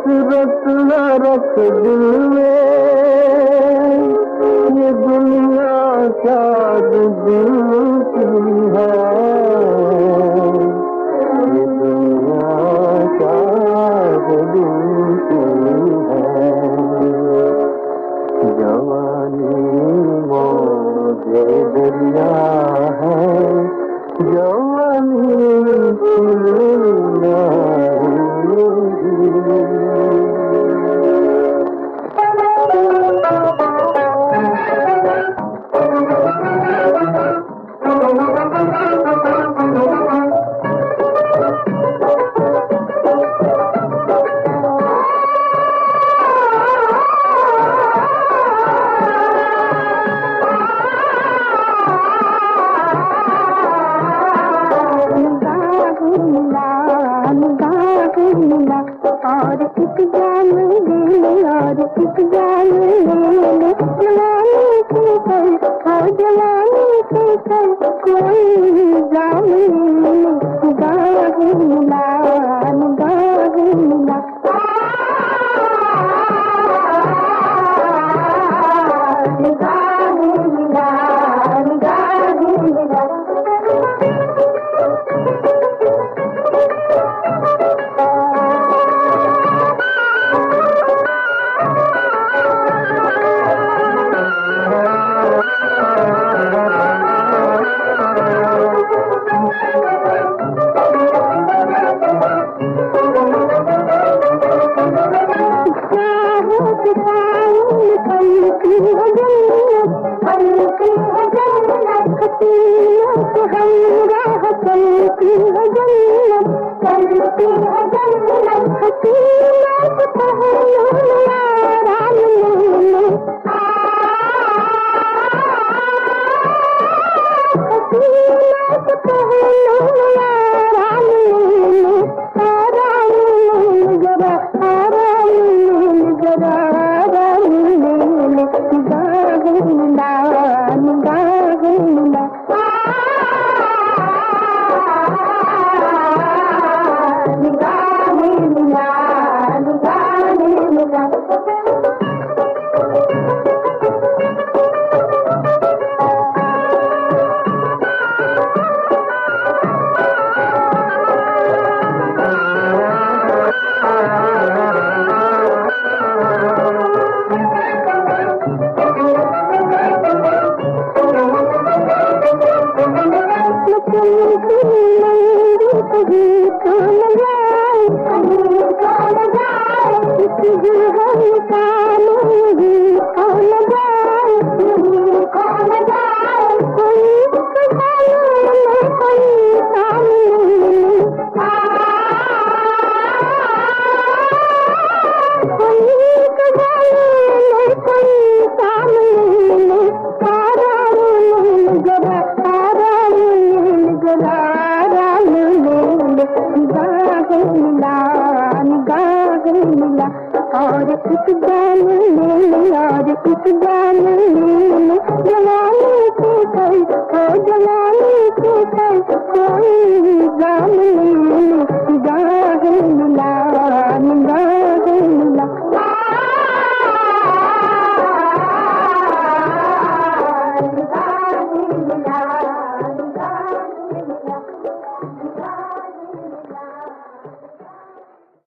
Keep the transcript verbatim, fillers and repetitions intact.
हसरत न रख दिल में, ये दुनिया क्या दिल की है, ये दुनिया क्या दिल की है। जवानी मौजे दरिया है, जवानी दुनिया और एक जान ले और एक जान ले, जवानी से कर और जवानी से कर कोई जान ले। गाह मिला गाह मिला गाह मिला गाह मिला। और एक जान ले और एक जान ले, जवानी से कर ओ जवानी से कर कोई जान ले।